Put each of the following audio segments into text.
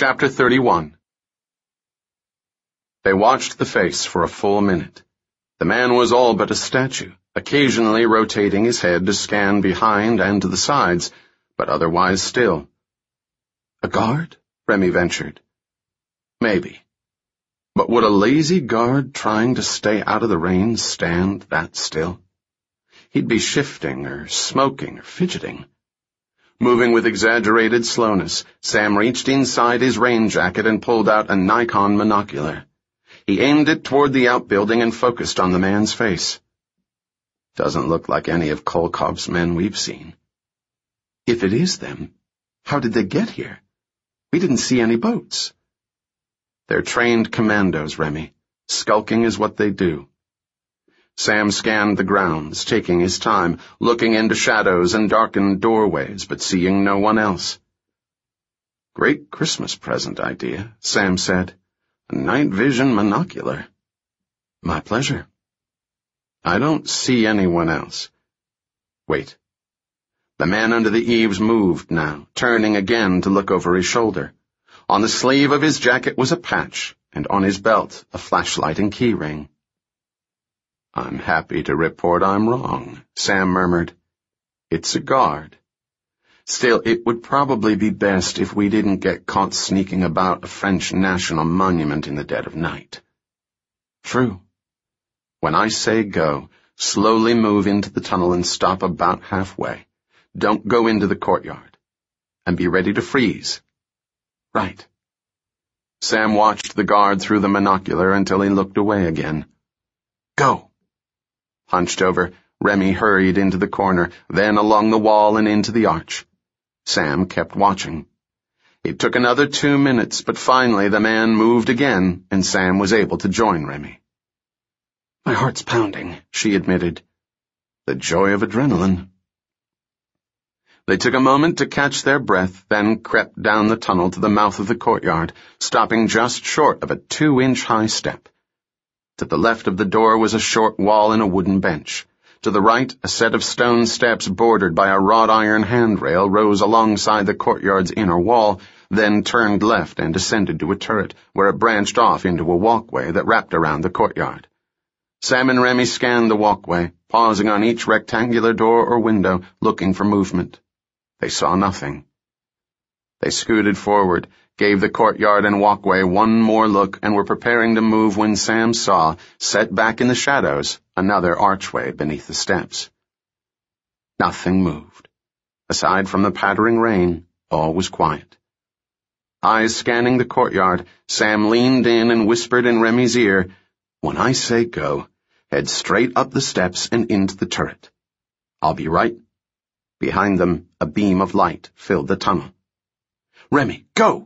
Chapter 31. They watched the face for a full minute. The man was all but a statue, occasionally rotating his head to scan behind and to the sides, but otherwise still. A guard? Remy ventured. Maybe. But would a lazy guard trying to stay out of the rain stand that still? He'd be shifting or smoking or fidgeting. Moving with exaggerated slowness, Sam reached inside his rain jacket and pulled out a Nikon monocular. He aimed it toward the outbuilding and focused on the man's face. Doesn't look like any of Kolkov's men we've seen. If it is them, how did they get here? We didn't see any boats. They're trained commandos, Remy. Skulking is what they do. Sam scanned the grounds, taking his time, looking into shadows and darkened doorways, but seeing no one else. Great Christmas present idea, Sam said. A night vision monocular. My pleasure. I don't see anyone else. Wait. The man under the eaves moved now, turning again to look over his shoulder. On the sleeve of his jacket was a patch, and on his belt a flashlight and key ring. I'm happy to report I'm wrong, Sam murmured. It's a guard. Still, it would probably be best if we didn't get caught sneaking about a French national monument in the dead of night. True. When I say go, slowly move into the tunnel and stop about halfway. Don't go into the courtyard. And be ready to freeze. Right. Sam watched the guard through the monocular until he looked away again. Go. Hunched over, Remy hurried into the corner, then along the wall and into the arch. Sam kept watching. It took another 2 minutes, but finally the man moved again, and Sam was able to join Remy. My heart's pounding, she admitted. The joy of adrenaline. They took a moment to catch their breath, then crept down the tunnel to the mouth of the courtyard, stopping just short of a 2-inch-high step. To the left of the door was a short wall and a wooden bench. To the right, a set of stone steps bordered by a wrought iron handrail rose alongside the courtyard's inner wall, then turned left and descended to a turret, where it branched off into a walkway that wrapped around the courtyard. Sam and Remy scanned the walkway, pausing on each rectangular door or window, looking for movement. They saw nothing. They scooted forward, gave the courtyard and walkway one more look, and were preparing to move when Sam saw, set back in the shadows, another archway beneath the steps. Nothing moved. Aside from the pattering rain, all was quiet. Eyes scanning the courtyard, Sam leaned in and whispered in Remy's ear, When I say go, head straight up the steps and into the turret. I'll be right. Behind them, a beam of light filled the tunnel. Remy, go!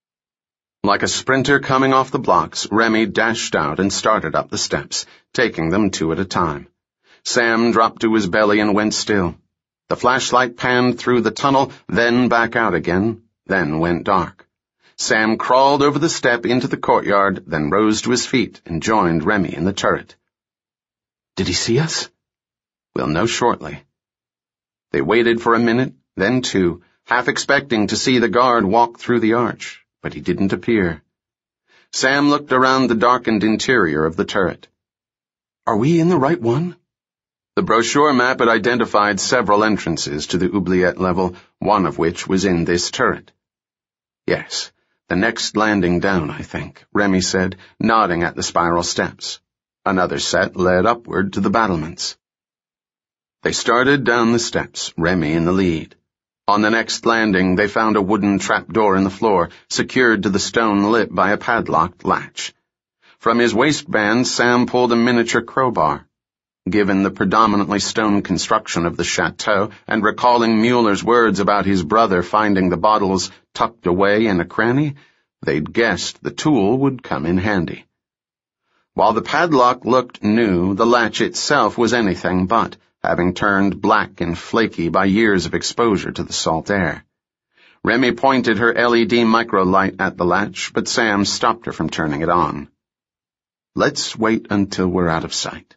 Like a sprinter coming off the blocks, Remy dashed out and started up the steps, taking them 2 at a time. Sam dropped to his belly and went still. The flashlight panned through the tunnel, then back out again, then went dark. Sam crawled over the step into the courtyard, then rose to his feet and joined Remy in the turret. Did he see us? We'll know shortly. They waited for a minute, then 2, half expecting to see the guard walk through the arch, but he didn't appear. Sam looked around the darkened interior of the turret. Are we in the right one? The brochure map had identified several entrances to the oubliette level, one of which was in this turret. Yes, the next landing down, I think, Remy said, nodding at the spiral steps. Another set led upward to the battlements. They started down the steps, Remy in the lead. On the next landing, they found a wooden trapdoor in the floor, secured to the stone lip by a padlocked latch. From his waistband, Sam pulled a miniature crowbar. Given the predominantly stone construction of the chateau, and recalling Mueller's words about his brother finding the bottles tucked away in a cranny, they'd guessed the tool would come in handy. While the padlock looked new, the latch itself was anything but, having turned black and flaky by years of exposure to the salt air. Remy pointed her LED microlight at the latch, but Sam stopped her from turning it on. Let's wait until we're out of sight.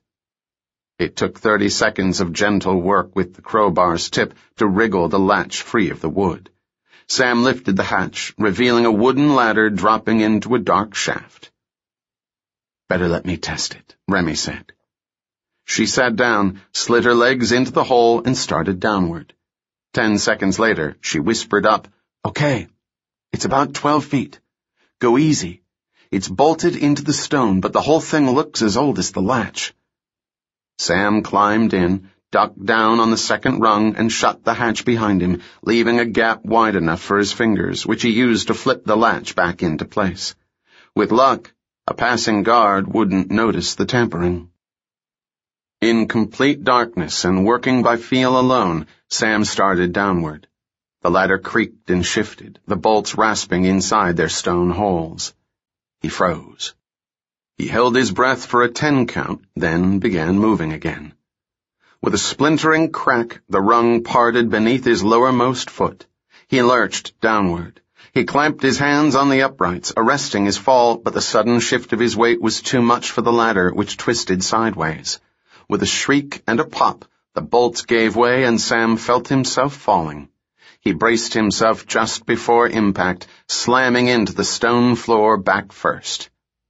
It took 30 seconds of gentle work with the crowbar's tip to wriggle the latch free of the wood. Sam lifted the hatch, revealing a wooden ladder dropping into a dark shaft. "Better let me test it," Remy said. She sat down, slid her legs into the hole, and started downward. 10 seconds later, she whispered up, "Okay, it's about 12 feet. Go easy. It's bolted into the stone, but the whole thing looks as old as the latch." Sam climbed in, ducked down on the second rung, and shut the hatch behind him, leaving a gap wide enough for his fingers, which he used to flip the latch back into place. With luck, a passing guard wouldn't notice the tampering. In complete darkness and working by feel alone, Sam started downward. The ladder creaked and shifted, the bolts rasping inside their stone holes. He froze. He held his breath for a 10 count, then began moving again. With a splintering crack, the rung parted beneath his lowermost foot. He lurched downward. He clamped his hands on the uprights, arresting his fall, but the sudden shift of his weight was too much for the ladder, which twisted sideways. With a shriek and a pop, the bolts gave way and Sam felt himself falling. He braced himself just before impact, slamming into the stone floor back first.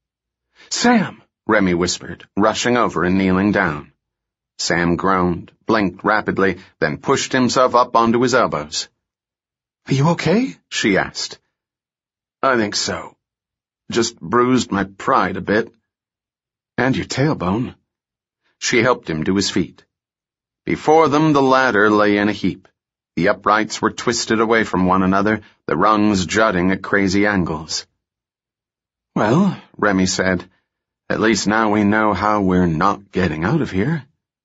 "Sam!" Remy whispered, rushing over and kneeling down. Sam groaned, blinked rapidly, then pushed himself up onto his elbows. "Are you okay?" she asked. "I think so. Just bruised my pride a bit. And your tailbone." She helped him to his feet. Before them the ladder lay in a heap. The uprights were twisted away from one another, the rungs jutting at crazy angles. "Well," Remy said, "at least now we know how we're not getting out of here."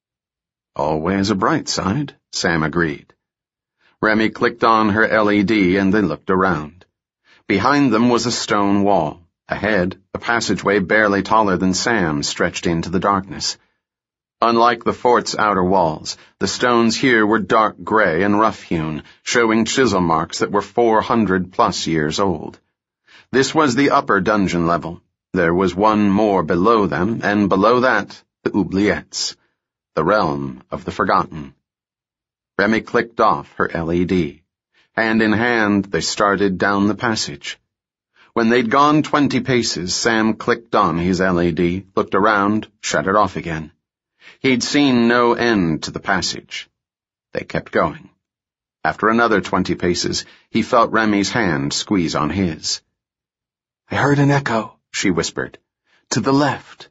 "Always a bright side," Sam agreed. Remy clicked on her LED and they looked around. Behind them was a stone wall. Ahead, a passageway barely taller than Sam stretched into the darkness. Unlike the fort's outer walls, the stones here were dark gray and rough-hewn, showing chisel marks that were 400+ years old. This was the upper dungeon level. There was one more below them, and below that, the oubliettes, the realm of the forgotten. Remy clicked off her LED. Hand in hand, they started down the passage. When they'd gone 20 paces, Sam clicked on his LED, looked around, shut it off again. He'd seen no end to the passage. They kept going. After another 20 paces, he felt Remy's hand squeeze on his. "I heard an echo," she whispered. "To the left."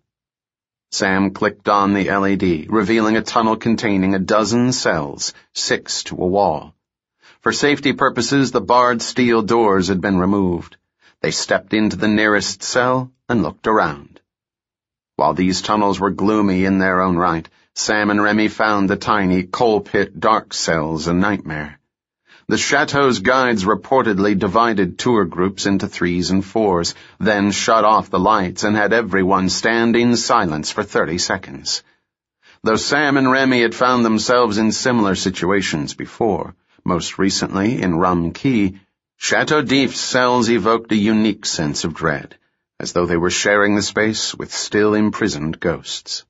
Sam clicked on the LED, revealing a tunnel containing a dozen cells, 6 to a wall. For safety purposes, the barred steel doors had been removed. They stepped into the nearest cell and looked around. While these tunnels were gloomy in their own right, Sam and Remy found the tiny coal pit dark cells a nightmare. The chateau's guides reportedly divided tour groups into 3s and 4s, then shut off the lights and had everyone stand in silence for 30 seconds. Though Sam and Remy had found themselves in similar situations before, most recently in Rum Key, Chateau d'If's cells evoked a unique sense of dread, as though they were sharing the space with still imprisoned ghosts.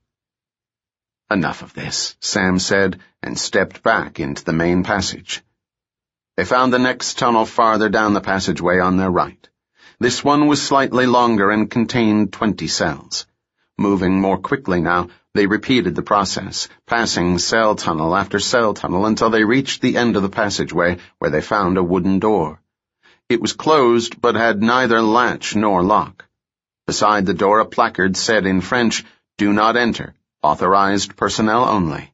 "Enough of this," Sam said, and stepped back into the main passage. They found the next tunnel farther down the passageway on their right. This one was slightly longer and contained 20 cells. Moving more quickly now, they repeated the process, passing cell tunnel after cell tunnel until they reached the end of the passageway, where they found a wooden door. It was closed, but had neither latch nor lock. Beside the door, a placard said in French, "Do not enter. Authorized personnel only."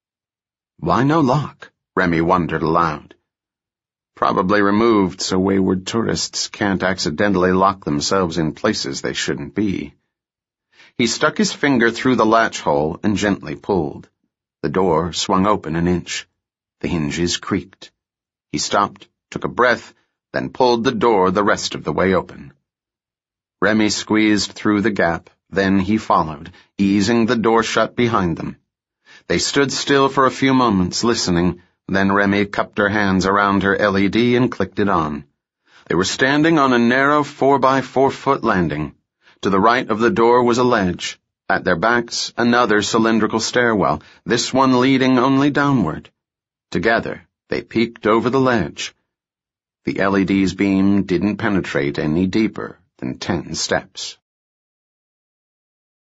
"Why no lock?" Remy wondered aloud. "Probably removed so wayward tourists can't accidentally lock themselves in places they shouldn't be." He stuck his finger through the latch hole and gently pulled. The door swung open an inch. The hinges creaked. He stopped, took a breath, then pulled the door the rest of the way open. Remy squeezed through the gap, then he followed, easing the door shut behind them. They stood still for a few moments, listening, then Remy cupped her hands around her LED and clicked it on. They were standing on a narrow 4-by-4-foot landing. To the right of the door was a ledge. At their backs, another cylindrical stairwell, this one leading only downward. Together, they peeked over the ledge. The LED's beam didn't penetrate any deeper than 10 steps.